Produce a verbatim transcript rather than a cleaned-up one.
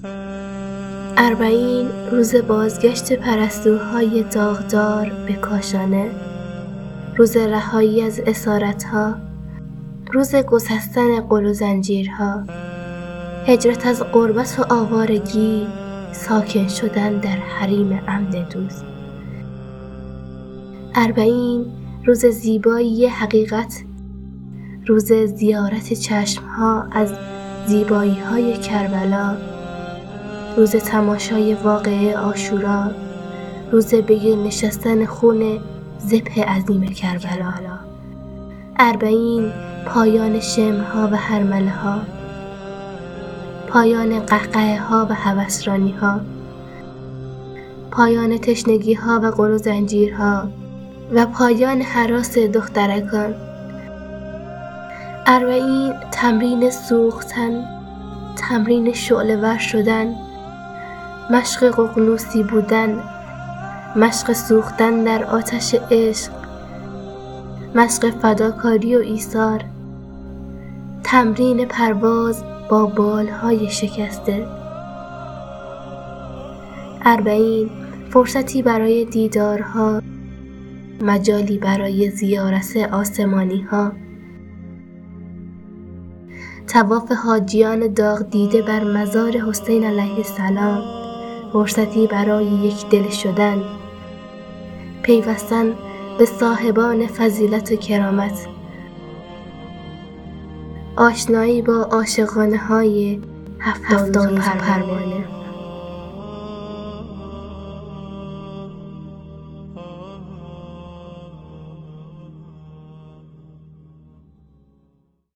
اربعین روز بازگشت پرستوهای داغدار به کاشانه، روز رهایی از اسارتها، روز گسستن غل و زنجیرها، هجرت از غربت و آوارگی، ساکن شدن در حریم امن دوست. اربعین روز زیبایی حقیقت، روز زیارت چشمها از زیبایی های کربلا، روز تماشای واقعه عاشورا، روز به گل نشستن خون ذبح عظیم کربلا. اربعین پایان شمرها و هرمله ها، پایان قهقه ها و هوسرانی ها، پایان تشنگی ها و غل و زنجیرها و پایان هراس دخترکان. اربعین تمرین سوختن، تمرین شعله ور شدن، مشق ققنوسی بودن، مشق سوختن در آتش عشق، مشق فداکاری و ایثار، تمرین پرواز با بالهای شکسته. اربعین فرصتی برای دیدارها، مجالی برای زیارت آسمانی ها، طواف حاجیان داغ دیده بر مزار حسین علیه السلام، فرصتی برای یک دل شدن، پیوستن به صاحبان فضیلت و کرامت، آشنایی با عاشقانه های هفتاد و پروانه.